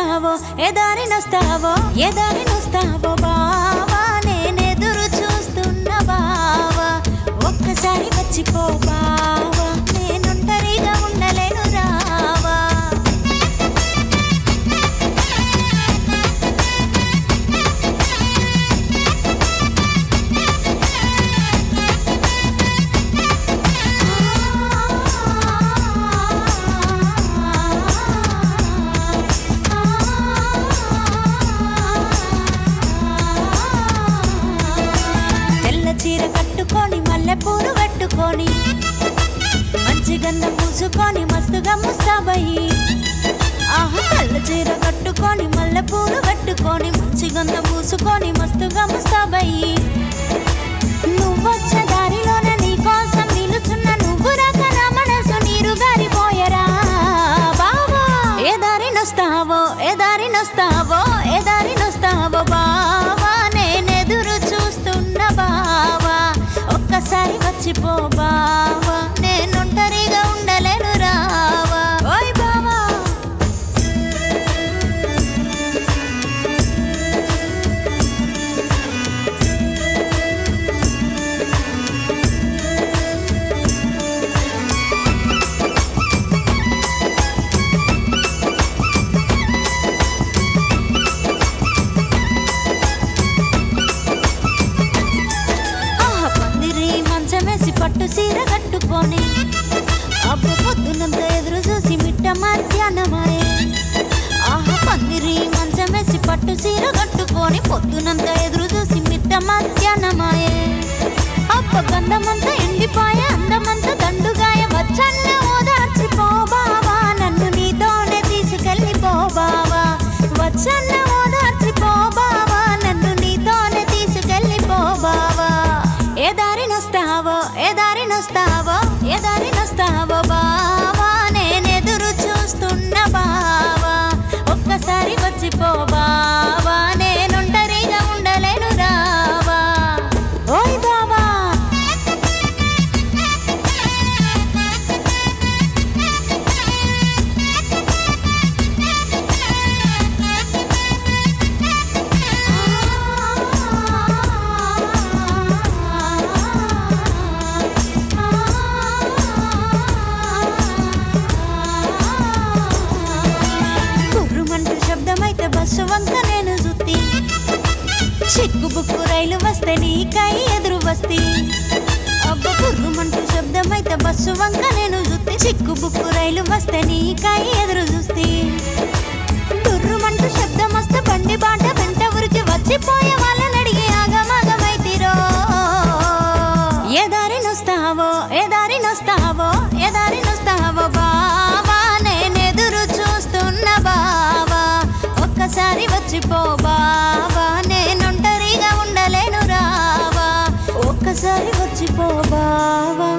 నొస్తావో ఏ దారి నొస్తావో ఏ దారి నొస్తావో బావా నేనెదురు చూస్తున్న బావా ఒక్కసారి వచ్చిపో బావా నేనుంటరిగా ఉండలేను రావా చీర కట్టుకొని మల్లె పూలు కట్టుకొని మంచి గంధం పూసుకొని మస్తుగా ముస్తాబయ్యి ఆహా తెల్ల చీర కట్టుకొని మల్లె పూలు కట్టుకొని మంచి గంధం పూసుకొని మస్తుగా ముస్తాబయ్యి నువ్వొచ్చే దారిలోనే నీ కోసం నిలుచున్న నువ్వు రాక నా మనసు నీరు గారిపోయరా బావా ఏ దారి నొస్తావో ఏ దారి నొస్తావో ఏ దారి నొస్తావో బావా నేనెదురు చూస్తున్న బావా ఒక్కసారి వచ్చిపో బావా నేనుంటరిగా ఉండలేను రావా ఓయ్ బావా పట్టు సీర కట్టుకొని అబ్బు పొద్దునంత ఎదురు చూసి మిట్ట మధ్యాహ్నమాయే ఆహా పందిరి మంచమేసి పట్టు సీర కట్టుకొని పొద్దునంత ఎదురు చూసి మిట్ట మధ్యాహ్నమాయే అబ్బ గంధమంతా ఎండిపోయే అందమంతా దండుగాయ వచ్చన్న ఓదార్చిపో బావా నన్ను నీతోనే తీసుకెళ్ళిపో బావా వచ్చన్న ఓదార్చిపో బావా నన్ను నీతోనే తీసుకెళ్ళిపో బావా ఏ దారి నొస్తావో ఏ దారి నొస్తావో ఏ దారి నొస్తావో బావా నేనెదురు చూస్తున్న బావా ఒక్కసారి వచ్చిపో బావా నేనుంటరిగా ఉండలేను రావా ఓయ్ బావా శబ్దమైతే బస్సు వంక నేను జుత్తి చిక్కు బుక్కు రైలు వస్తే నీకై ఎదురు వస్తి అబ్బ కుర్రుమంటూ శబ్దమైతే బస్సు వంక నేను జుత్తి చిక్కు బుక్కు రైలు వస్తే నీకై ఎదురు చూస్తి కుర్రుమంటూ శబ్దం వస్తే బండి బాట వెంట ఊరికి వచ్చిపోయే వాళ్ళని అడిగి ఆగమాగమైతిరో ఏ దారి నొస్తావో ఏ దారి నొస్తావో ఏ దారి నొస్తావో బావా నేనెదురు చూస్తున్న బావా ఒక్కసారి వచ్చిపో బావా నేనుంటరిగా ఉండలేను రావా ఒక్కసారి వచ్చిపో బావా